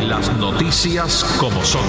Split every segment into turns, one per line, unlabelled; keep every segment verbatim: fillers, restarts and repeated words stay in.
Las noticias como son.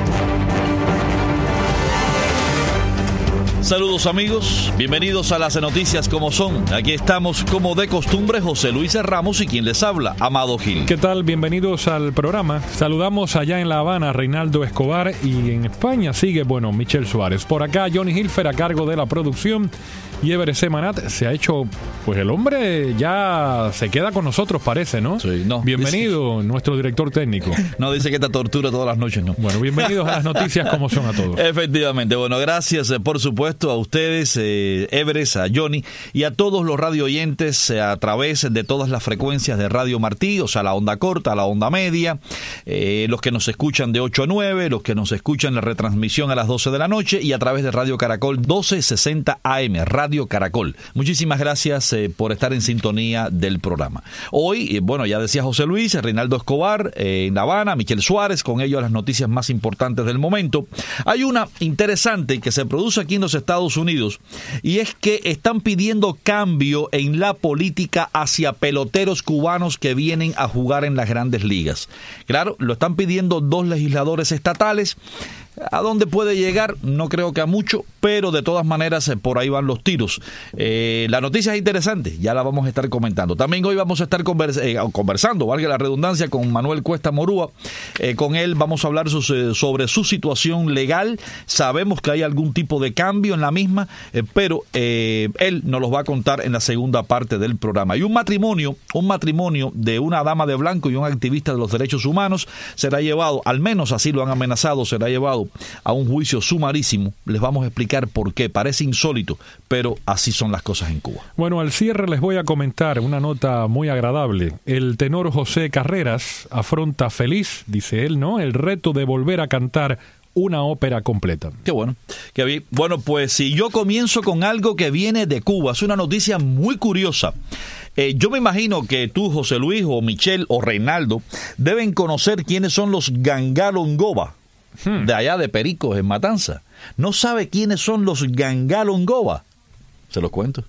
Saludos amigos, bienvenidos a las noticias como son. Aquí estamos como de costumbre José Luis Ramos y quien les habla, Amado Gil.
¿Qué tal? Bienvenidos al programa. Saludamos allá en La Habana a Reinaldo Escobar y en España sigue, bueno, Michelle Suárez. Por acá Johnny Hilfer a cargo de la producción y Everett Semanat se ha hecho, pues el hombre ya se queda con nosotros parece, ¿no?
Sí, no.
Bienvenido, dice, nuestro director técnico.
No, dice que te tortura todas las noches, ¿no?
Bueno, bienvenidos a las noticias como son a todos.
Efectivamente, bueno, gracias eh, por supuesto a ustedes, eh, Everett, a Johnny y a todos los radio oyentes eh, a través de todas las frecuencias de Radio Martí, o sea, la onda corta, la onda media, eh, los que nos escuchan de ocho a nueve, los que nos escuchan la retransmisión a las doce de la noche y a través de Radio Caracol doce sesenta A M, Radio Caracol. Muchísimas gracias eh, por estar en sintonía del programa. Hoy, eh, bueno, ya decía José Luis, Reinaldo Escobar eh, en La Habana, Michelle Suárez, con ellos las noticias más importantes del momento. Hay una interesante que se produce aquí en los Estados Unidos y es que están pidiendo cambio en la política hacia peloteros cubanos que vienen a jugar en las grandes ligas. Claro, lo están pidiendo dos legisladores estatales. ¿A dónde puede llegar? No creo que a mucho, pero de todas maneras eh, por ahí van los tiros. Eh, la noticia es interesante, ya la vamos a estar comentando. También hoy vamos a estar convers- eh, conversando, valga la redundancia, con Manuel Cuesta Morúa. Eh, con él vamos a hablar su, sobre su situación legal. Sabemos que hay algún tipo de cambio en la misma, eh, pero eh, él nos los va a contar en la segunda parte del programa. Y un matrimonio, un matrimonio de una dama de blanco y un activista de los derechos humanos será llevado, al menos así lo han amenazado, será llevado a un juicio sumarísimo. Les vamos a explicar por qué. Parece insólito, pero así son las cosas en Cuba.
Bueno, al cierre les voy a comentar una nota muy agradable. El tenor José Carreras afronta feliz, dice él, ¿no?, el reto de volver a cantar una ópera completa.
Qué bueno. Qué bien. Bueno, pues si yo comienzo con algo que viene de Cuba, es una noticia muy curiosa. Eh, yo me imagino que tú, José Luis, o Michelle, o Reinaldo, deben conocer quiénes son los Gangalongoba. Hmm. De allá de Pericos, en Matanza. ¿No sabe quiénes son los Gangalongoba? Se los cuento.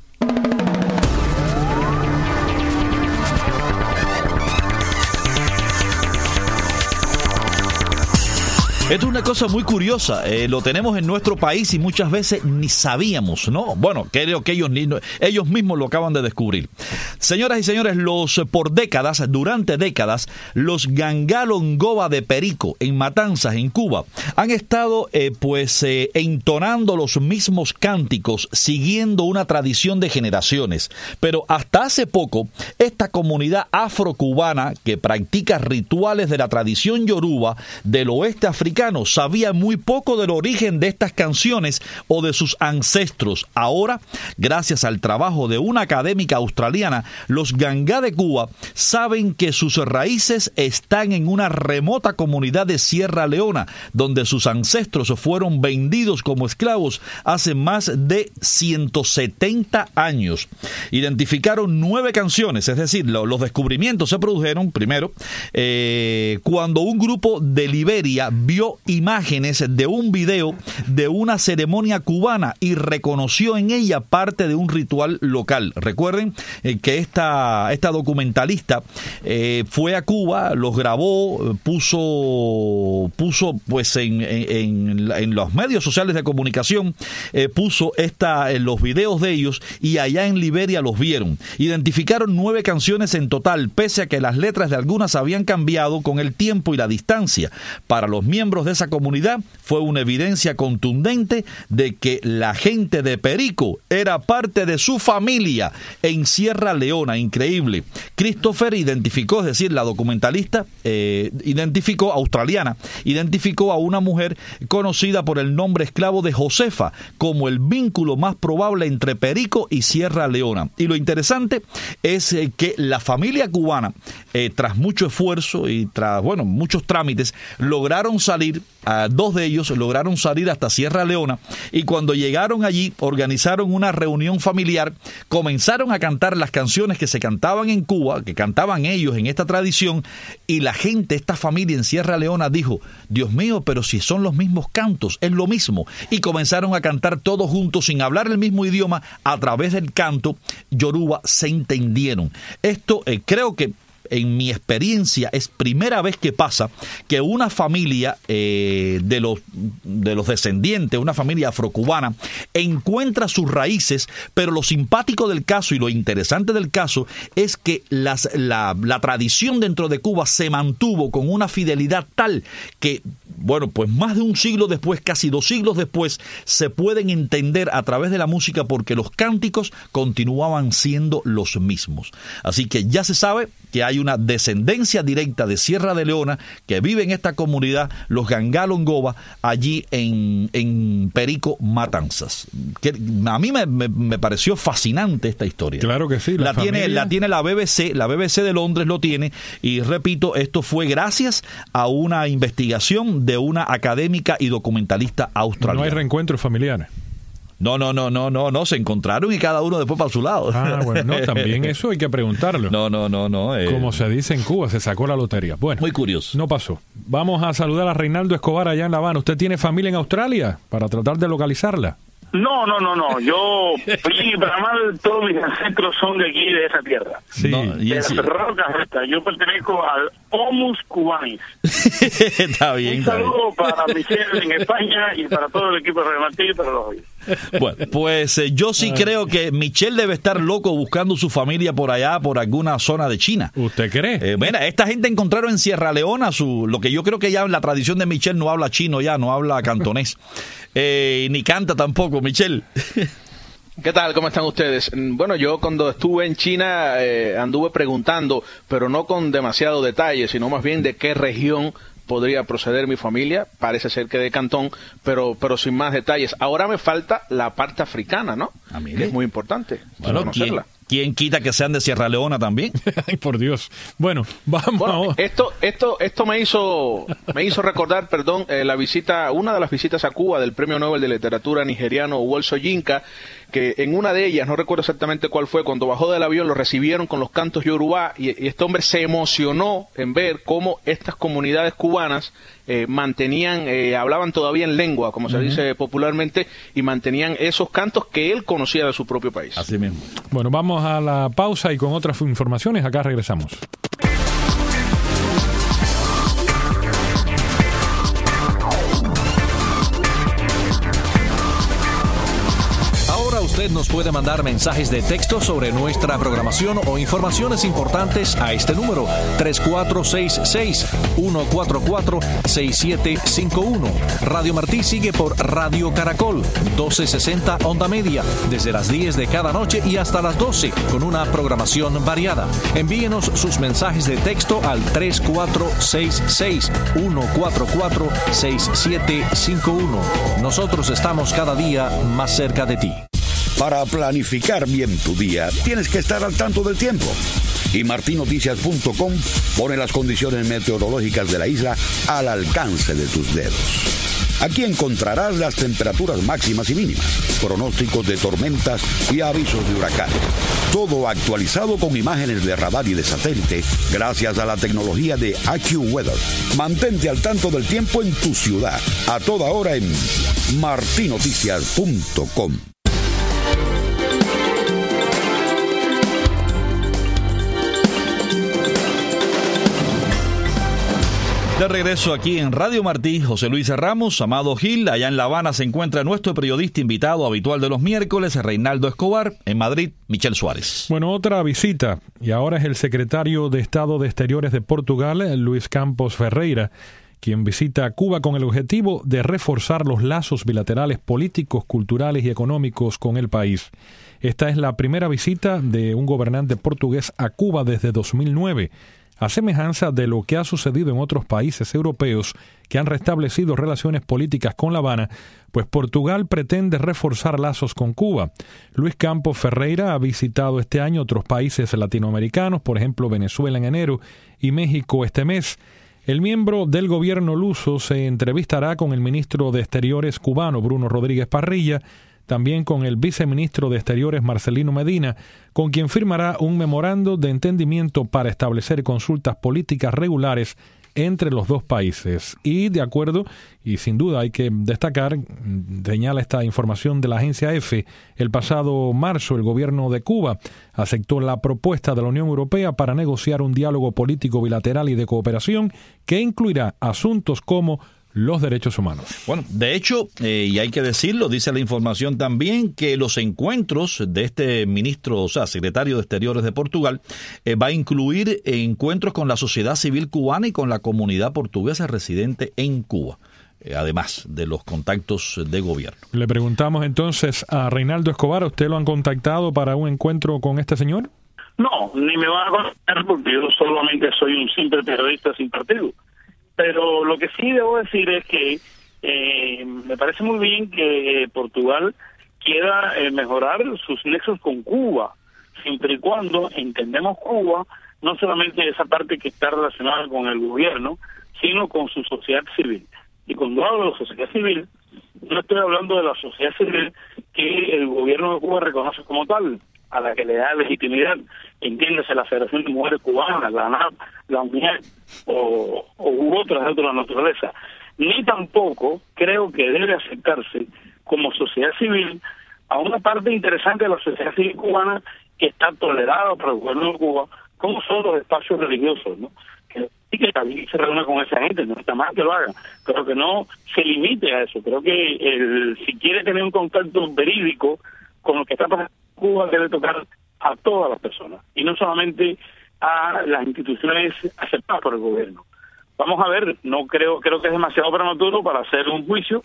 Esto es una cosa muy curiosa, eh, lo tenemos en nuestro país y muchas veces ni sabíamos, ¿no? Bueno, creo que ellos, ellos mismos lo acaban de descubrir. Señoras y señores, los por décadas, durante décadas, los Gangalongoba de Perico, en Matanzas, en Cuba, han estado eh, pues eh, entonando los mismos cánticos, siguiendo una tradición de generaciones. Pero hasta hace poco, esta comunidad afrocubana que practica rituales de la tradición yoruba del oeste africano sabía muy poco del origen de estas canciones o de sus ancestros. Ahora, gracias al trabajo de una académica australiana, los Gangá de Cuba saben que sus raíces están en una remota comunidad de Sierra Leona, donde sus ancestros fueron vendidos como esclavos hace más de ciento setenta años. Identificaron nueve canciones, es decir, los descubrimientos se produjeron primero eh, cuando un grupo de Liberia vio imágenes de un video de una ceremonia cubana y reconoció en ella parte de un ritual local. Recuerden eh, que esta, esta documentalista eh, fue a Cuba, los grabó, puso, puso pues en, en, en los medios sociales de comunicación, eh, puso esta, en los videos de ellos y allá en Liberia los vieron. Identificaron nueve canciones en total, pese a que las letras de algunas habían cambiado con el tiempo y la distancia. Para los miembros de esa comunidad fue una evidencia contundente de que la gente de Perico era parte de su familia en Sierra Leona. Increíble. Christopher identificó, es decir, la documentalista eh, identificó, australiana, identificó a una mujer conocida por el nombre esclavo de Josefa como el vínculo más probable entre Perico y Sierra Leona. Y lo interesante es eh, que la familia cubana, eh, tras mucho esfuerzo y tras, bueno, muchos trámites, lograron salir Uh, dos de ellos lograron salir hasta Sierra Leona y cuando llegaron allí organizaron una reunión familiar, comenzaron a cantar las canciones que se cantaban en Cuba, que cantaban ellos en esta tradición, y la gente, esta familia en Sierra Leona dijo, Dios mío, pero si son los mismos cantos, es lo mismo, y comenzaron a cantar todos juntos sin hablar el mismo idioma, a través del canto yoruba se entendieron. Esto eh, creo que en mi experiencia, es primera vez que pasa que una familia eh, de los de los descendientes, una familia afrocubana, encuentra sus raíces, pero lo simpático del caso y lo interesante del caso es que las, la, la tradición dentro de Cuba se mantuvo con una fidelidad tal que, bueno, pues más de un siglo después, casi dos siglos después, se pueden entender a través de la música porque los cánticos continuaban siendo los mismos. Así que ya se sabe que hay una descendencia directa de Sierra de Leona que vive en esta comunidad, los Gangalongoba, allí en, en Perico, Matanzas. Que a mí me, me, me pareció fascinante esta historia.
Claro que sí. La,
la, tiene, la tiene la B B C, la B B C de Londres lo tiene, y repito, esto fue gracias a una investigación de una académica y documentalista australiana.
No hay reencuentros familiares.
No, no, no, no, no, no, se encontraron y cada uno después para su lado.
Ah, bueno, no, también eso hay que preguntarlo.
No, no, no, no. Eh.
Como se dice en Cuba, se sacó la lotería. Bueno,
muy curioso.
No pasó. Vamos a saludar a Reinaldo Escobar allá en La Habana. ¿Usted tiene familia en Australia para tratar de localizarla?
No, no, no, no. Yo fui para mal, todos mis ancestros son de aquí, de esa tierra.
Sí.
No, y
de
es,
las rocas estas. Yo pertenezco al Homus Cubanis.
Está bien.
Un saludo para Michelle en España y para todo el equipo de Radio Martí y para los oyentes.
Bueno, pues eh, yo sí creo que Michelle debe estar loco buscando su familia por allá, por alguna zona de China.
¿Usted cree?
Eh, mira, esta gente encontraron en Sierra Leona su, lo que yo creo que ya en la tradición de Michelle no habla chino ya, no habla cantonés. Eh, ni canta tampoco, Michelle.
¿Qué tal? ¿Cómo están ustedes? Bueno, yo cuando estuve en China eh, anduve preguntando, pero no con demasiado detalle, sino más bien de qué región podría proceder mi familia. Parece ser que de Cantón, pero pero sin más detalles. Ahora me falta la parte africana, ¿no?
Ah,
que es muy importante
bueno,
conocerla.
¿quién, ¿Quién quita que sean de Sierra Leona también?
Ay, por Dios. Bueno, vamos.
Bueno, esto esto esto me hizo me hizo recordar, perdón, eh, la visita, una de las visitas a Cuba del Premio Nobel de Literatura nigeriano Wole Soyinka, que en una de ellas, no recuerdo exactamente cuál fue, cuando bajó del avión lo recibieron con los cantos yorubá y, y este hombre se emocionó en ver cómo estas comunidades cubanas eh, mantenían, eh, hablaban todavía en lengua, como se uh-huh. dice popularmente, y mantenían esos cantos que él conocía de su propio país.
Así mismo.
Bueno, vamos a la pausa y con otras informaciones acá regresamos.
Usted nos puede mandar mensajes de texto sobre nuestra programación o informaciones importantes a este número tres cuatro seis seis, uno cuatro cuatro, seis siete cinco uno. Radio Martí sigue por Radio Caracol, doce sesenta onda media, desde las diez de cada noche y hasta las doce, con una programación variada. Envíenos sus mensajes de texto al tres cuatro seis seis, uno cuatro cuatro, seis siete cinco uno. Nosotros estamos cada día más cerca de ti.
Para planificar bien tu día, tienes que estar al tanto del tiempo. Y marti noticias punto com pone las condiciones meteorológicas de la isla al alcance de tus dedos. Aquí encontrarás las temperaturas máximas y mínimas, pronósticos de tormentas y avisos de huracanes. Todo actualizado con imágenes de radar y de satélite gracias a la tecnología de AccuWeather. Mantente al tanto del tiempo en tu ciudad, a toda hora en marti noticias punto com.
De regreso aquí en Radio Martí, José Luis Ramos, Amado Gil. Allá en La Habana se encuentra nuestro periodista invitado habitual de los miércoles, Reinaldo Escobar. En Madrid, Michelle Suárez.
Bueno, otra visita, y ahora es el secretario de Estado de Exteriores de Portugal, Luis Campos Ferreira, quien visita Cuba con el objetivo de reforzar los lazos bilaterales políticos, culturales y económicos con el país. Esta es la primera visita de un gobernante portugués a Cuba desde dos mil nueve. A semejanza de lo que ha sucedido en otros países europeos que han restablecido relaciones políticas con La Habana, pues Portugal pretende reforzar lazos con Cuba. Luis Campos Ferreira ha visitado este año otros países latinoamericanos, por ejemplo Venezuela en enero y México este mes. El miembro del gobierno luso se entrevistará con el ministro de Exteriores cubano, Bruno Rodríguez Parrilla, también con el viceministro de Exteriores Marcelino Medina, con quien firmará un memorando de entendimiento para establecer consultas políticas regulares entre los dos países. Y de acuerdo, y sin duda hay que destacar, señala esta información de la agencia EFE, el pasado marzo el gobierno de Cuba aceptó la propuesta de la Unión Europea para negociar un diálogo político bilateral y de cooperación que incluirá asuntos como los derechos humanos.
Bueno, de hecho, eh, y hay que decirlo, dice la información también que los encuentros de este ministro, o sea, secretario de Exteriores de Portugal, eh, va a incluir encuentros con la sociedad civil cubana y con la comunidad portuguesa residente en Cuba, eh, además de los contactos de gobierno.
Le preguntamos entonces a Reinaldo Escobar, ¿usted lo han contactado para un encuentro con este señor?
No, ni me van a contactar porque yo solamente soy un simple periodista sin partido. Pero lo que sí debo decir es que eh, me parece muy bien que Portugal quiera eh, mejorar sus nexos con Cuba, siempre y cuando entendemos Cuba, no solamente esa parte que está relacionada con el gobierno, sino con su sociedad civil. Y cuando hablo de la sociedad civil, no estoy hablando de la sociedad civil que el gobierno de Cuba reconoce como tal, a la que le da legitimidad, entiéndase la Federación de Mujeres Cubanas, la A N A P, la UNIAC o, o u otras de otra naturaleza, ni tampoco creo que debe aceptarse como sociedad civil a una parte interesante de la sociedad civil cubana que está tolerada por el gobierno de Cuba, como son los espacios religiosos, ¿no? Que sí que también se reúna con esa gente, no está mal que lo haga, pero que no se limite a eso. Creo que el, si quiere tener un contacto verídico con lo que está pasando en Cuba, debe tocar a todas las personas y no solamente a las instituciones aceptadas por el gobierno. Vamos a ver, no creo creo que es demasiado prematuro para hacer un juicio,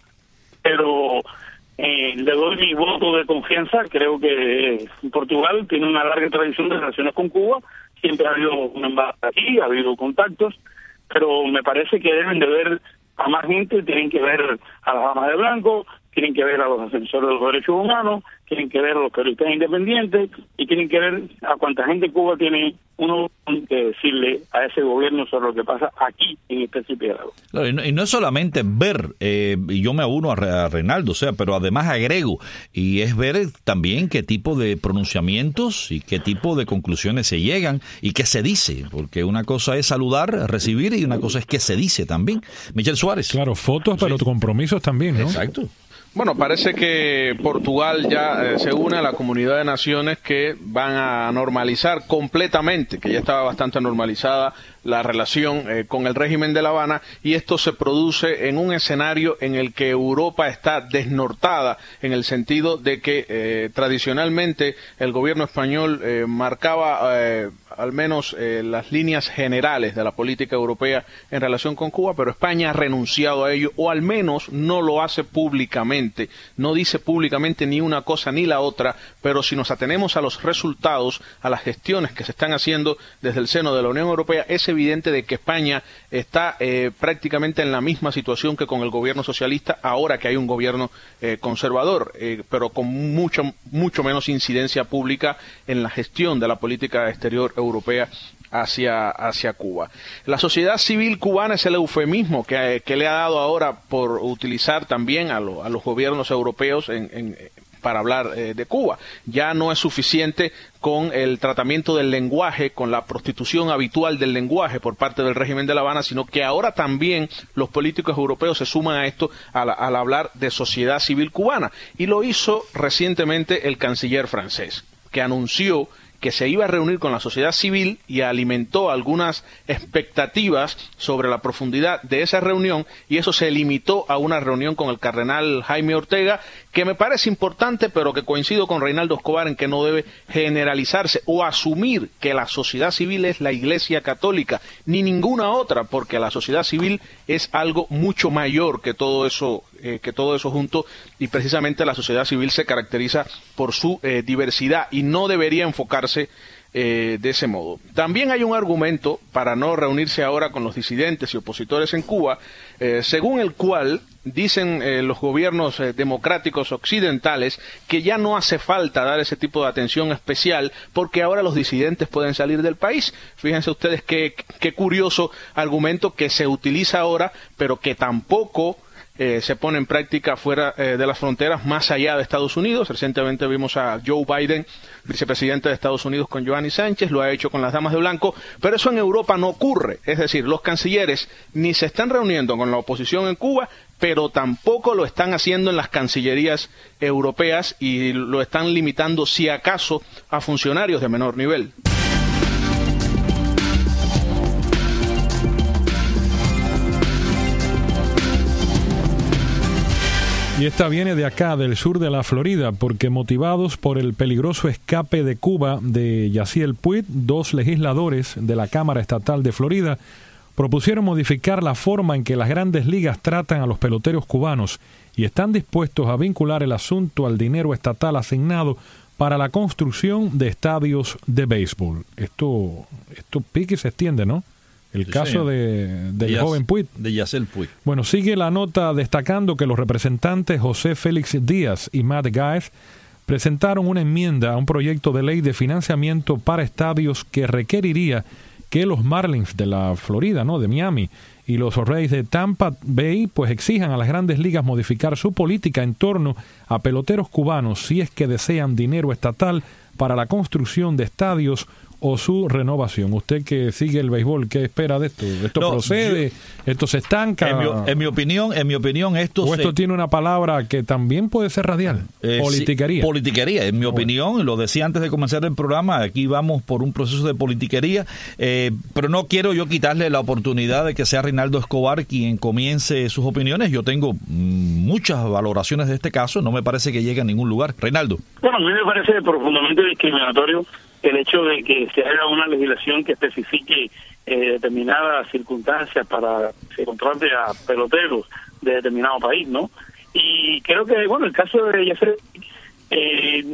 pero eh, le doy mi voto de confianza. Creo que Portugal tiene una larga tradición de relaciones con Cuba, siempre ha habido una embajada aquí, ha habido contactos, pero me parece que deben de ver a más gente, tienen que ver a las damas de blanco, tienen que ver a los defensores de los derechos humanos, tienen que ver a los periodistas independientes y tienen que ver a cuánta gente Cuba tiene uno que decirle a ese gobierno sobre lo que pasa aquí en este archipiélago.
Claro, y, no, y no es solamente ver, eh, y yo me uno a, a Reinaldo, o sea, pero además agrego, y es ver también qué tipo de pronunciamientos y qué tipo de conclusiones se llegan y qué se dice, porque una cosa es saludar, recibir, y una cosa es qué se dice también. Michel Suárez.
Claro, fotos, pero sí, compromisos también, ¿no?
Exacto.
Bueno, parece que Portugal ya eh, se une a la comunidad de naciones que van a normalizar completamente, que ya estaba bastante normalizada la relación eh, con el régimen de La Habana, y esto se produce en un escenario en el que Europa está desnortada, en el sentido de que eh, tradicionalmente el gobierno español eh, marcaba eh, al menos eh, las líneas generales de la política europea en relación con Cuba, pero España ha renunciado a ello, o al menos no lo hace públicamente, no dice públicamente ni una cosa ni la otra, pero si nos atenemos a los resultados, a las gestiones que se están haciendo desde el seno de la Unión Europea, es evidente de que España está eh, prácticamente en la misma situación que con el gobierno socialista, ahora que hay un gobierno eh, conservador, eh, pero con mucho, mucho menos incidencia pública en la gestión de la política exterior europea hacia, hacia Cuba. La sociedad civil cubana es el eufemismo que, que le ha dado ahora por utilizar también a, lo, a los gobiernos europeos en, en para hablar eh, de Cuba. Ya no es suficiente con el tratamiento del lenguaje, con la prostitución habitual del lenguaje por parte del régimen de La Habana, sino que ahora también los políticos europeos se suman a esto al, al hablar de sociedad civil cubana. Y lo hizo recientemente el canciller francés, que anunció que se iba a reunir con la sociedad civil y alimentó algunas expectativas sobre la profundidad de esa reunión, y eso se limitó a una reunión con el cardenal Jaime Ortega, que me parece importante, pero que coincido con Reinaldo Escobar en que no debe generalizarse o asumir que la sociedad civil es la Iglesia Católica, ni ninguna otra, porque la sociedad civil es algo mucho mayor que todo eso, eh, que todo eso junto, y precisamente la sociedad civil se caracteriza por su eh, diversidad y no debería enfocarse Eh, de ese modo. También hay un argumento para no reunirse ahora con los disidentes y opositores en Cuba, eh, según el cual dicen eh, los gobiernos eh, democráticos occidentales que ya no hace falta dar ese tipo de atención especial porque ahora los disidentes pueden salir del país. Fíjense ustedes qué, qué curioso argumento que se utiliza ahora, pero que tampoco eh, se pone en práctica fuera eh, de las fronteras, más allá de Estados Unidos. Recientemente vimos a Joe Biden, vicepresidente de Estados Unidos, con Giovanni Sánchez, lo ha hecho con las damas de blanco, pero eso en Europa no ocurre. Es decir, los cancilleres ni se están reuniendo con la oposición en Cuba, pero tampoco lo están haciendo en las cancillerías europeas y lo están limitando, si acaso, a funcionarios de menor nivel.
Y esta viene de acá, del sur de la Florida, porque motivados por el peligroso escape de Cuba de Yaciel Puig, dos legisladores de la Cámara Estatal de Florida propusieron modificar la forma en que las grandes ligas tratan a los peloteros cubanos y están dispuestos a vincular el asunto al dinero estatal asignado para la construcción de estadios de béisbol. Esto, esto pique y se extiende, ¿no? El sí, caso señor. de, del
de
joven Puig.
De Yaciel Puig.
Bueno, sigue la nota destacando que los representantes José Félix Díaz y Matt Gaetz presentaron una enmienda a un proyecto de ley de financiamiento para estadios que requeriría que los Marlins de la Florida, ¿no?, de Miami, y los Rays de Tampa Bay, pues exijan a las grandes ligas modificar su política en torno a peloteros cubanos si es que desean dinero estatal para la construcción de estadios o su renovación. Usted que sigue el béisbol, ¿qué espera de esto? ¿Esto no, procede? Yo, ¿Esto se estanca?
En mi, en mi opinión, en mi opinión esto
¿O esto
se,
tiene una palabra que también puede ser radial?
Eh, politiquería. Sí, politiquería, en mi opinión, bueno. Lo decía antes de comenzar el programa, aquí vamos por un proceso de politiquería, eh, pero no quiero yo quitarle la oportunidad de que sea Reinaldo Escobar quien comience sus opiniones. Yo tengo mm, muchas valoraciones de este caso, no me parece que llegue a ningún lugar. Reinaldo.
Bueno, a mí me parece profundamente discriminatorio el hecho de que se haga una legislación que especifique eh, determinadas circunstancias para que se contrate a peloteros de determinado país, ¿no? Y creo que, bueno, el caso de Yaciel, eh,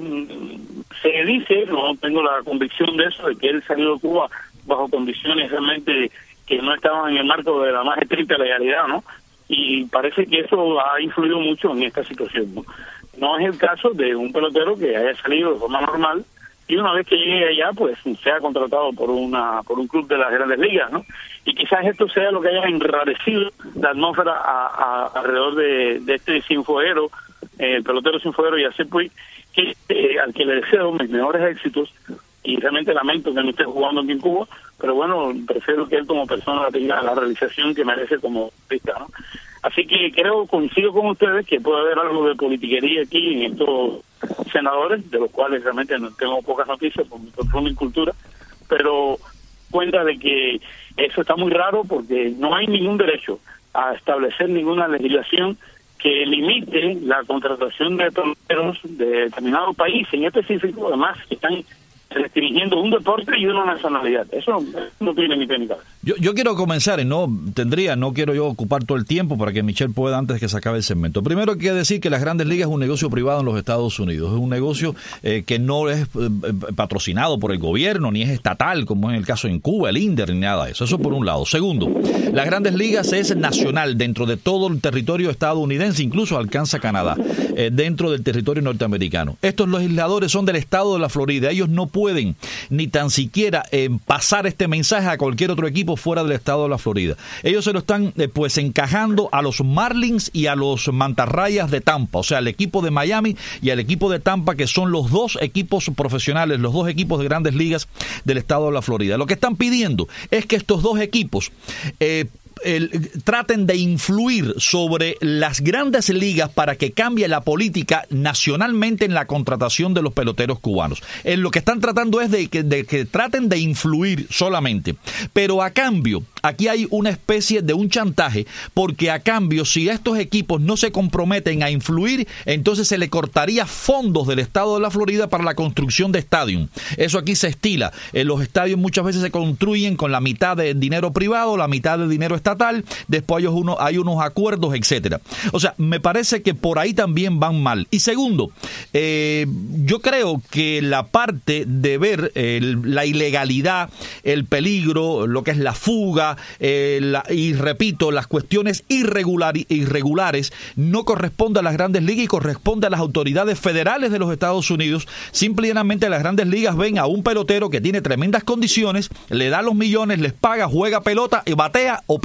se dice, no tengo la convicción de eso, de que él salió de Cuba bajo condiciones realmente que no estaban en el marco de la más estricta legalidad, ¿no? Y parece que eso ha influido mucho en esta situación, ¿no? No es el caso de un pelotero que haya salido de forma normal y una vez que llegue allá, pues sea contratado por una por un club de las grandes ligas, ¿no? Y quizás esto sea lo que haya enrarecido la atmósfera a, a, alrededor de, de este cienfueguero, eh, el pelotero cienfueguero Yaciel Puig, que eh, al que le deseo mis mejores éxitos, y realmente lamento que no esté jugando aquí en Cuba, pero bueno, prefiero que él como persona tenga la realización que merece como artista, ¿no? Así que creo, coincido con ustedes, que puede haber algo de politiquería aquí en estos senadores, de los cuales realmente no tengo pocas noticias por mi profunda incultura, pero cuenta de que eso está muy raro porque no hay ningún derecho a establecer ninguna legislación que limite la contratación de peloteros de determinado país, en específico, además, que están restringiendo un deporte y una nacionalidad. Eso no tiene ni pena ni cabeza.
Yo, yo quiero comenzar, y no tendría, no quiero yo ocupar todo el tiempo para que Michelle pueda antes que se acabe el segmento. Primero hay que decir que las Grandes Ligas es un negocio privado en los Estados Unidos. Es un negocio eh, que no es eh, patrocinado por el gobierno, ni es estatal, como en el caso en Cuba, el INDER, ni nada de eso. Eso por un lado. Segundo, las Grandes Ligas es nacional dentro de todo el territorio estadounidense, incluso alcanza Canadá, eh, dentro del territorio norteamericano. Estos legisladores son del estado de la Florida. Ellos no pueden pueden ni tan siquiera eh, pasar este mensaje a cualquier otro equipo fuera del estado de la Florida. Ellos se lo están eh, pues encajando a los Marlins y a los Mantarrayas de Tampa, o sea, al equipo de Miami y al equipo de Tampa, que son los dos equipos profesionales, los dos equipos de Grandes Ligas del estado de la Florida. Lo que están pidiendo es que estos dos equipos eh, El, traten de influir sobre las grandes ligas para que cambie la política nacionalmente en la contratación de los peloteros cubanos. Eh, lo que están tratando es de que, de que traten de influir solamente, pero a cambio, aquí hay una especie de un chantaje, porque a cambio, si estos equipos no se comprometen a influir, entonces se le cortaría fondos del estado de la Florida para la construcción de estadios. Eso aquí se estila. Eh, los estadios muchas veces se construyen con la mitad de dinero privado, la mitad de dinero estatal, después hay, uno, hay unos acuerdos, etcétera. O sea, me parece que por ahí también van mal. Y segundo, eh, yo creo que la parte de ver el, la ilegalidad, el peligro, lo que es la fuga, eh, la, y repito, las cuestiones irregular, irregulares, no corresponde a las Grandes Ligas y corresponde a las autoridades federales de los Estados Unidos. Simplemente las Grandes Ligas ven a un pelotero que tiene tremendas condiciones, le da los millones, les paga, juega pelota y batea o pichea.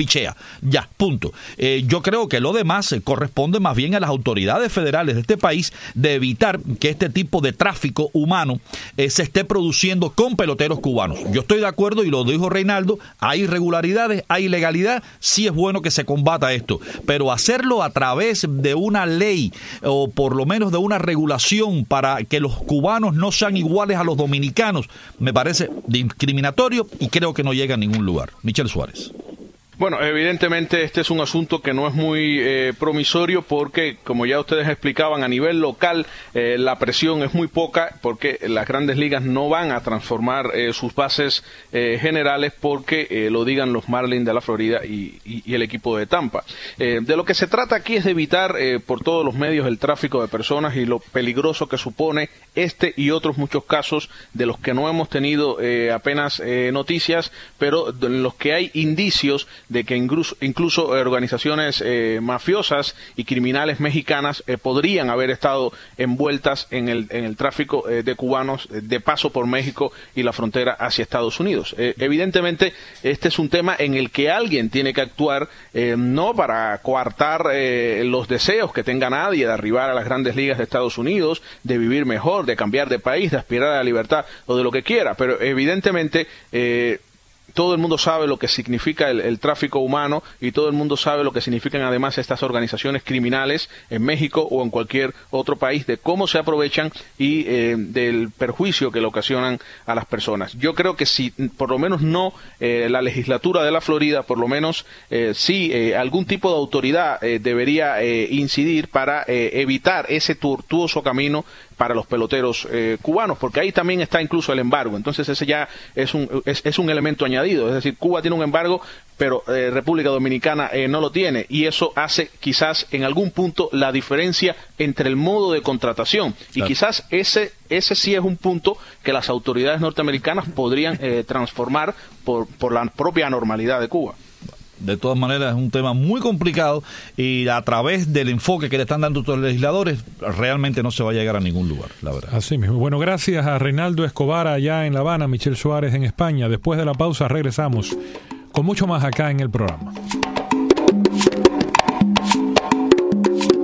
pichea. Ya, punto. Eh, yo creo que lo demás eh, corresponde más bien a las autoridades federales de este país de evitar que este tipo de tráfico humano eh, se esté produciendo con peloteros cubanos. Yo estoy de acuerdo, y lo dijo Reinaldo, hay irregularidades, hay ilegalidad, sí es bueno que se combata esto, pero hacerlo a través de una ley o por lo menos de una regulación para que los cubanos no sean iguales a los dominicanos, me parece discriminatorio y creo que no llega a ningún lugar. Michel Suárez.
Bueno, evidentemente este es un asunto que no es muy eh, promisorio porque, como ya ustedes explicaban, a nivel local eh, la presión es muy poca porque las grandes ligas no van a transformar eh, sus bases eh, generales porque eh, lo digan los Marlins de la Florida y, y, y el equipo de Tampa. Eh, de lo que se trata aquí es de evitar eh, por todos los medios el tráfico de personas y lo peligroso que supone este y otros muchos casos de los que no hemos tenido eh, apenas eh, noticias, pero en los que hay indicios de que incluso, incluso organizaciones eh, mafiosas y criminales mexicanas eh, podrían haber estado envueltas en el, en el tráfico eh, de cubanos eh, de paso por México y la frontera hacia Estados Unidos. Eh, evidentemente, este es un tema en el que alguien tiene que actuar, eh, no para coartar eh, los deseos que tenga nadie de arribar a las grandes ligas de Estados Unidos, de vivir mejor, de cambiar de país, de aspirar a la libertad o de lo que quiera, pero evidentemente eh, todo el mundo sabe lo que significa el, el tráfico humano y todo el mundo sabe lo que significan además estas organizaciones criminales en México o en cualquier otro país, de cómo se aprovechan y eh, del perjuicio que le ocasionan a las personas. Yo creo que si por lo menos no eh, la legislatura de la Florida, por lo menos eh, sí eh, algún tipo de autoridad eh, debería eh, incidir para eh, evitar ese tortuoso camino para los peloteros eh, cubanos, porque ahí también está incluso el embargo. Entonces ese ya es un es, es un elemento añadido, es decir, Cuba tiene un embargo, pero eh, República Dominicana eh, no lo tiene, y eso hace quizás en algún punto la diferencia entre el modo de contratación, y claro, quizás ese ese sí es un punto que las autoridades norteamericanas podrían eh, transformar por, por la propia normalidad de Cuba.
De todas maneras, es un tema muy complicado y a través del enfoque que le están dando todos los legisladores, realmente no se va a llegar a ningún lugar, la verdad.
Así mismo. Bueno, gracias a Reinaldo Escobar allá en La Habana, Michel Suárez en España. Después de la pausa regresamos con mucho más acá en el programa.